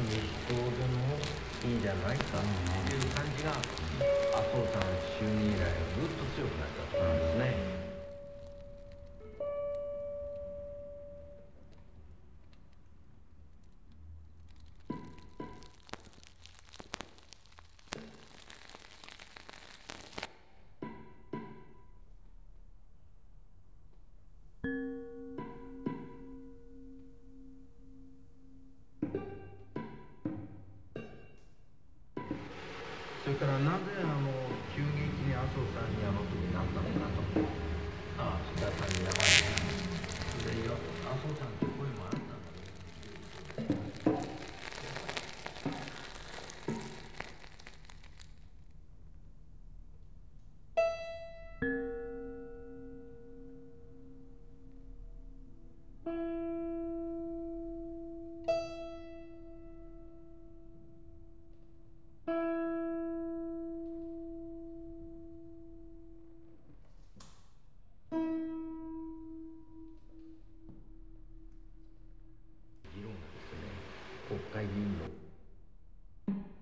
人でもいいんじゃないかっていう感じが麻生さん就任以来ぐっと強くなったと思いますね。それからなぜ急激に麻生さんに時なったのかと、岸田さんに流れて、それで麻生さんという声もあったんだろうということで。議論がですね、国会議員の